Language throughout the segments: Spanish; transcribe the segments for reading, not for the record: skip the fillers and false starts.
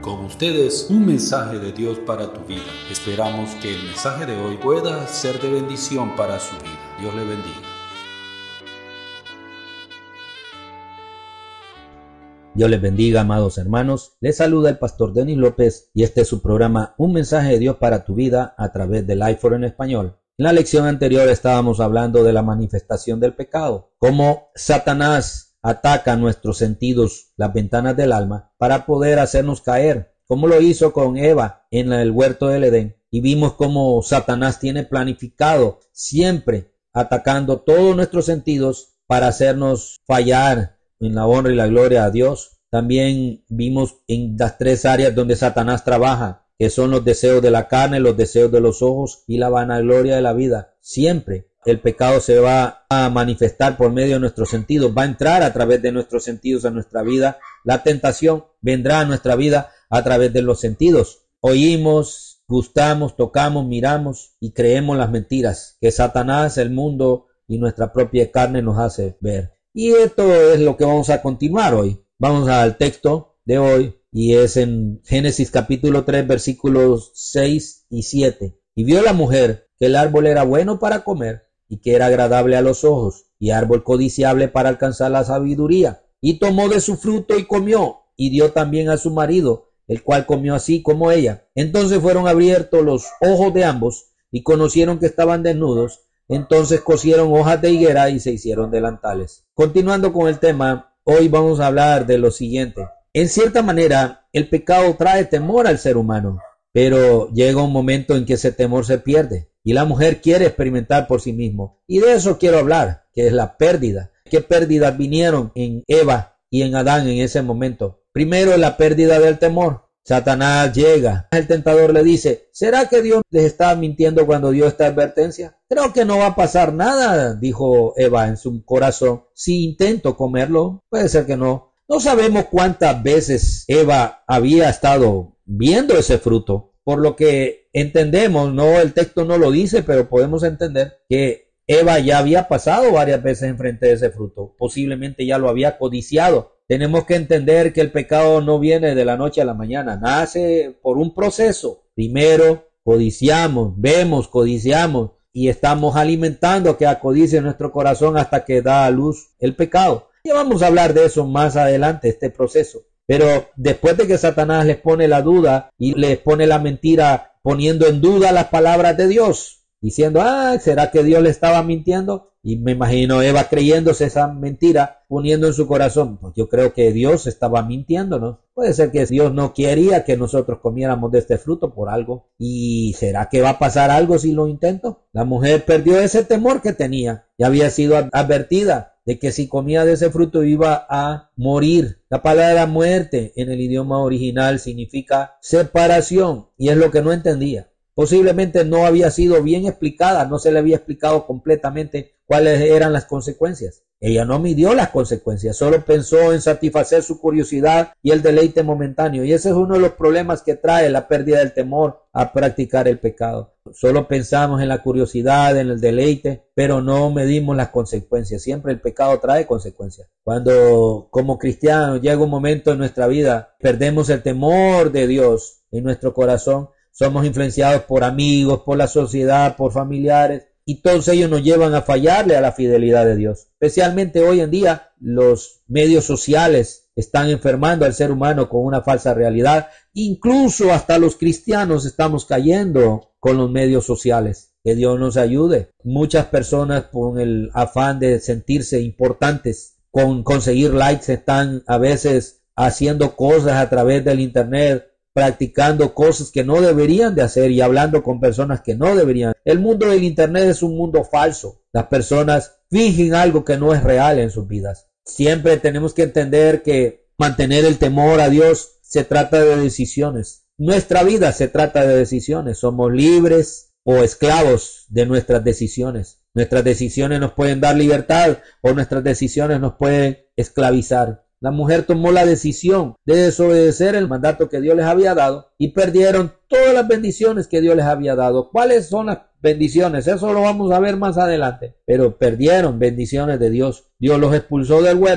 Con ustedes, un mensaje de Dios para tu vida. Esperamos que el mensaje de hoy pueda ser de bendición para su vida. Dios le bendiga. Dios les bendiga, amados hermanos. Les saluda el pastor Denis López y este es su programa Un mensaje de Dios para tu vida a través de Life4 en español. En la lección anterior estábamos hablando de la manifestación del pecado, cómo Satanás ataca nuestros sentidos, las ventanas del alma, para poder hacernos caer, como lo hizo con Eva en el huerto del Edén. Y vimos cómo Satanás tiene planificado siempre atacando todos nuestros sentidos para hacernos fallar en la honra y la gloria a Dios. También vimos en las tres áreas donde Satanás trabaja, que son los deseos de la carne, los deseos de los ojos y la vanagloria de la vida. Siempre el pecado se va a manifestar por medio de nuestros sentidos, va a entrar a través de nuestros sentidos a nuestra vida. La tentación vendrá a nuestra vida a través de los sentidos. Oímos, gustamos, tocamos, miramos y creemos las mentiras que Satanás, el mundo y nuestra propia carne nos hace ver. Y esto es lo que vamos a continuar hoy. Vamos al texto de hoy y es en Génesis capítulo 3 versículos 6 y 7. Y vio la mujer que el árbol era bueno para comer y que era agradable a los ojos y árbol codiciable para alcanzar la sabiduría. Y tomó de su fruto y comió y dio también a su marido, el cual comió así como ella. Entonces fueron abiertos los ojos de ambos y conocieron que estaban desnudos. Entonces cosieron hojas de higuera y se hicieron delantales. Continuando con el tema, hoy vamos a hablar de lo siguiente. En cierta manera, el pecado trae temor al ser humano, pero llega un momento en que ese temor se pierde y la mujer quiere experimentar por sí mismo. Y de eso quiero hablar, que es la pérdida. ¿Qué pérdidas vinieron en Eva y en Adán en ese momento? Primero, la pérdida del temor. Satanás llega. El tentador le dice, ¿será que Dios les está mintiendo cuando dio esta advertencia? Creo que no va a pasar nada, dijo Eva en su corazón. Si intento comerlo, puede ser que no. No sabemos cuántas veces Eva había estado viendo ese fruto, por lo que entendemos, no, el texto no lo dice, pero podemos entender que Eva ya había pasado varias veces enfrente de ese fruto, posiblemente ya lo había codiciado. Tenemos que entender que el pecado no viene de la noche a la mañana, nace por un proceso. Primero codiciamos, vemos, codiciamos y estamos alimentando que acodicie nuestro corazón hasta que da a luz el pecado. Y vamos a hablar de eso más adelante, este proceso. Pero después de que Satanás les pone la duda y les pone la mentira poniendo en duda las palabras de Dios, diciendo, ¿será que Dios le estaba mintiendo? Y me imagino Eva creyéndose esa mentira, poniendo en su corazón, pues yo creo que Dios estaba mintiéndonos. Puede ser que Dios no quería que nosotros comiéramos de este fruto por algo. ¿Y será que va a pasar algo si lo intento? La mujer perdió ese temor que tenía y había sido advertida de que si comía de ese fruto iba a morir. La palabra muerte en el idioma original significa separación y es lo que no entendía. Posiblemente no había sido bien explicada, no se le había explicado completamente cuáles eran las consecuencias. Ella no midió las consecuencias, solo pensó en satisfacer su curiosidad y el deleite momentáneo. Y ese es uno de los problemas que trae la pérdida del temor a practicar el pecado. Solo pensamos en la curiosidad, en el deleite, pero no medimos las consecuencias. Siempre el pecado trae consecuencias. Cuando como cristianos llega un momento en nuestra vida, perdemos el temor de Dios en nuestro corazón. Somos influenciados por amigos, por la sociedad, por familiares, y todos ellos nos llevan a fallarle a la fidelidad de Dios. Especialmente hoy en día, los medios sociales están enfermando al ser humano con una falsa realidad. Incluso hasta los cristianos estamos cayendo con los medios sociales. Que Dios nos ayude. Muchas personas con el afán de sentirse importantes, con conseguir likes, están a veces haciendo cosas a través del internet, practicando cosas que no deberían de hacer y hablando con personas que no deberían. El mundo del internet es un mundo falso. Las personas fingen algo que no es real en sus vidas. Siempre tenemos que entender que mantener el temor a Dios se trata de decisiones. Nuestra vida se trata de decisiones. Somos libres o esclavos de nuestras decisiones. Nuestras decisiones nos pueden dar libertad o nuestras decisiones nos pueden esclavizar. La mujer tomó la decisión de desobedecer el mandato que Dios les había dado y perdieron todas las bendiciones que Dios les había dado. ¿Cuáles son las bendiciones? Eso lo vamos a ver más adelante. Pero perdieron bendiciones de Dios. Dios los expulsó del huerto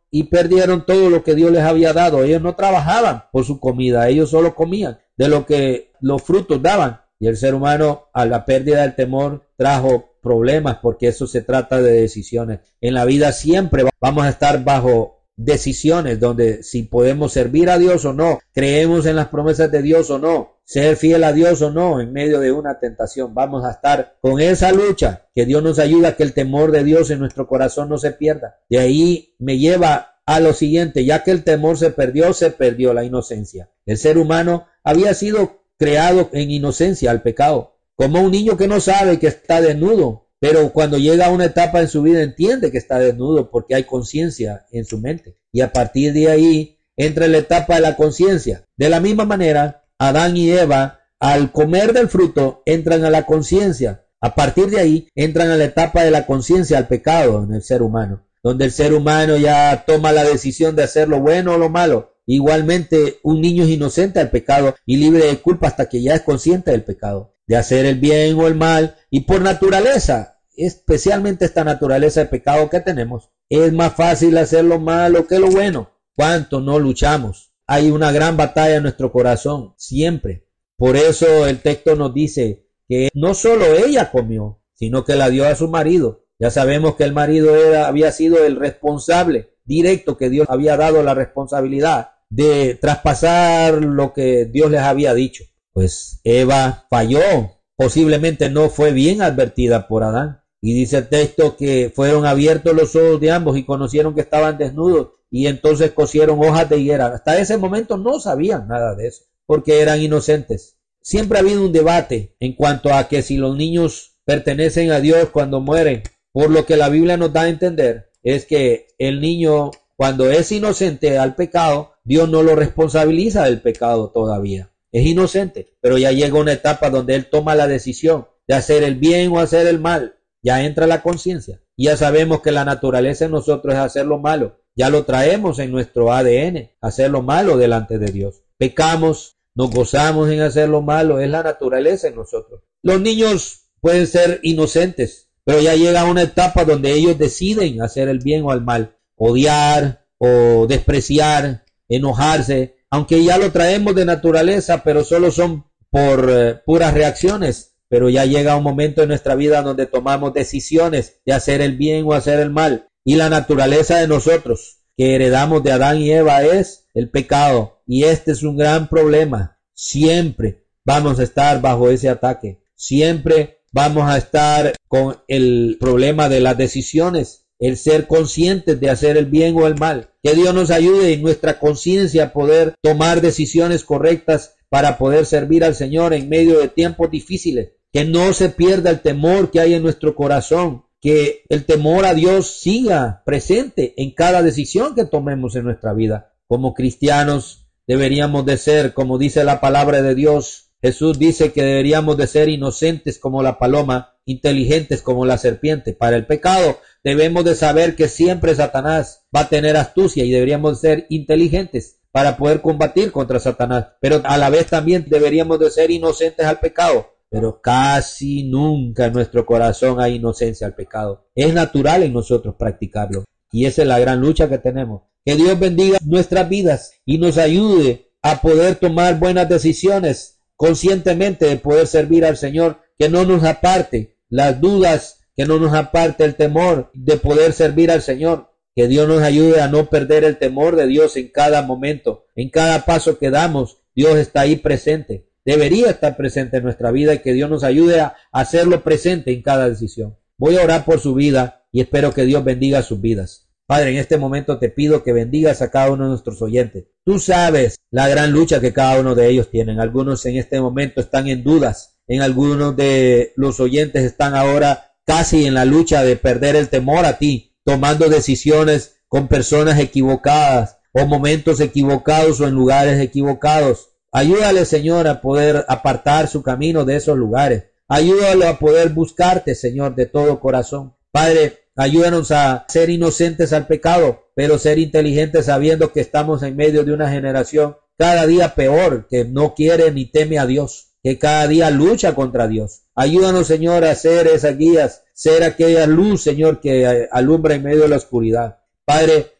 y perdieron todo lo que Dios les había dado. Ellos no trabajaban por su comida, ellos solo comían de lo que los frutos daban. Y el ser humano, a la pérdida del temor, trajo problemas, porque eso se trata de decisiones. En la vida siempre vamos a estar bajo decisiones donde si podemos servir a Dios o no, creemos en las promesas de Dios o no, ser fiel a Dios o no, en medio de una tentación. Vamos a estar con esa lucha, que Dios nos ayuda a que el temor de Dios en nuestro corazón no se pierda. De ahí me lleva a lo siguiente: ya que el temor se perdió la inocencia. El ser humano había sido creado en inocencia al pecado, como un niño que no sabe que está desnudo, pero cuando llega a una etapa en su vida entiende que está desnudo porque hay conciencia en su mente. Y a partir de ahí entra la etapa de la conciencia. De la misma manera, Adán y Eva, al comer del fruto, entran a la conciencia. A partir de ahí entran a la etapa de la conciencia, al pecado en el ser humano, donde el ser humano ya toma la decisión de hacer lo bueno o lo malo. Igualmente, un niño es inocente al pecado y libre de culpa hasta que ya es consciente del pecado, de hacer el bien o el mal, y por naturaleza, especialmente esta naturaleza de pecado que tenemos, es más fácil hacer lo malo que lo bueno. ¿Cuánto no luchamos? Hay una gran batalla en nuestro corazón, siempre. Por eso el texto nos dice que no solo ella comió, sino que la dio a su marido. Ya sabemos que el marido había sido el responsable directo, que Dios había dado la responsabilidad de traspasar lo que Dios les había dicho. Pues Eva falló, posiblemente no fue bien advertida por Adán. Y dice el texto que fueron abiertos los ojos de ambos y conocieron que estaban desnudos, y entonces cosieron hojas de higuera. Hasta ese momento no sabían nada de eso, porque eran inocentes. Siempre ha habido un debate en cuanto a que si los niños pertenecen a Dios cuando mueren. Por lo que la Biblia nos da a entender es que el niño, cuando es inocente al pecado, Dios no lo responsabiliza del pecado todavía. Es inocente, pero ya llega una etapa donde él toma la decisión de hacer el bien o hacer el mal. Ya entra la conciencia. Ya sabemos que la naturaleza en nosotros es hacer lo malo. Ya lo traemos en nuestro ADN, hacer lo malo delante de Dios. Pecamos, nos gozamos en hacer lo malo, es la naturaleza en nosotros. Los niños pueden ser inocentes, pero ya llega una etapa donde ellos deciden hacer el bien o el mal, odiar o despreciar, enojarse, aunque ya lo traemos de naturaleza, pero solo son por puras reacciones. Pero ya llega un momento en nuestra vida donde tomamos decisiones de hacer el bien o hacer el mal. Y la naturaleza de nosotros que heredamos de Adán y Eva es el pecado. Y este es un gran problema. Siempre vamos a estar bajo ese ataque. Siempre vamos a estar con el problema de las decisiones, el ser conscientes de hacer el bien o el mal. Que Dios nos ayude en nuestra conciencia a poder tomar decisiones correctas para poder servir al Señor en medio de tiempos difíciles. Que no se pierda el temor que hay en nuestro corazón, que el temor a Dios siga presente en cada decisión que tomemos en nuestra vida. Como cristianos deberíamos de ser, como dice la palabra de Dios. Jesús dice que deberíamos de ser inocentes como la paloma, inteligentes como la serpiente. Para el pecado debemos de saber que siempre Satanás va a tener astucia y deberíamos ser inteligentes para poder combatir contra Satanás. Pero a la vez también deberíamos de ser inocentes al pecado. Pero casi nunca en nuestro corazón hay inocencia al pecado. Es natural en nosotros practicarlo. Y esa es la gran lucha que tenemos. Que Dios bendiga nuestras vidas y nos ayude a poder tomar buenas decisiones conscientemente, de poder servir al Señor. Que no nos aparte las dudas, que no nos aparte el temor de poder servir al Señor. Que Dios nos ayude a no perder el temor de Dios en cada momento. En cada paso que damos, Dios está ahí presente. Debería estar presente en nuestra vida, y que Dios nos ayude a hacerlo presente en cada decisión. Voy a orar por su vida y espero que Dios bendiga sus vidas. Padre, en este momento te pido que bendigas a cada uno de nuestros oyentes. Tú sabes la gran lucha que cada uno de ellos tienen. Algunos en este momento están en dudas. En algunos de los oyentes están ahora casi en la lucha de perder el temor a ti, tomando decisiones con personas equivocadas o momentos equivocados o en lugares equivocados. Ayúdale, Señor, a poder apartar su camino de esos lugares. Ayúdalo a poder buscarte, Señor, de todo corazón. Padre, ayúdanos a ser inocentes al pecado, pero ser inteligentes sabiendo que estamos en medio de una generación cada día peor, que no quiere ni teme a Dios, que cada día lucha contra Dios. Ayúdanos, Señor, a ser esas guías, ser aquella luz, Señor, que alumbra en medio de la oscuridad. Padre,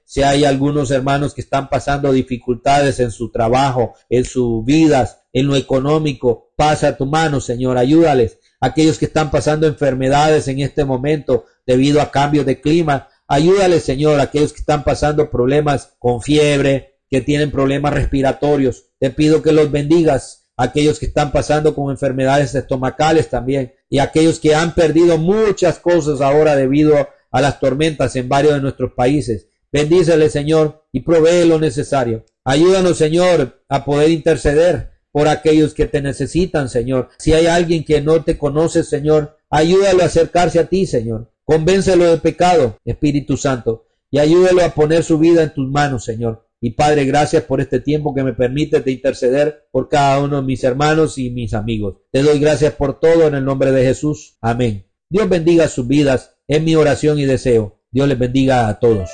Si hay algunos hermanos que están pasando dificultades en su trabajo, en sus vidas, en lo económico, pasa tu mano, Señor, ayúdales. Aquellos que están pasando enfermedades en este momento debido a cambios de clima, ayúdales, Señor. Aquellos que están pasando problemas con fiebre, que tienen problemas respiratorios, te pido que los bendigas. Aquellos que están pasando con enfermedades estomacales también, y aquellos que han perdido muchas cosas ahora debido a las tormentas en varios de nuestros países. Bendíceles, Señor, y provee lo necesario. Ayúdanos, Señor, a poder interceder por aquellos que te necesitan, Señor. Si hay alguien que no te conoce, Señor, ayúdalo a acercarse a ti, Señor. Convéncelo del pecado, Espíritu Santo, y ayúdalo a poner su vida en tus manos, Señor. Y Padre, gracias por este tiempo que me permites de interceder por cada uno de mis hermanos y mis amigos. Te doy gracias por todo en el nombre de Jesús. Amén. Dios bendiga sus vidas, es mi oración y deseo. Dios les bendiga a todos.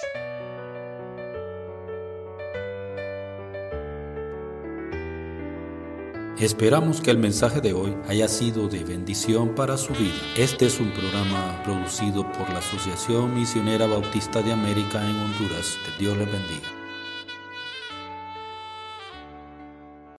Esperamos que el mensaje de hoy haya sido de bendición para su vida. Este es un programa producido por la Asociación Misionera Bautista de América en Honduras. Que Dios les bendiga.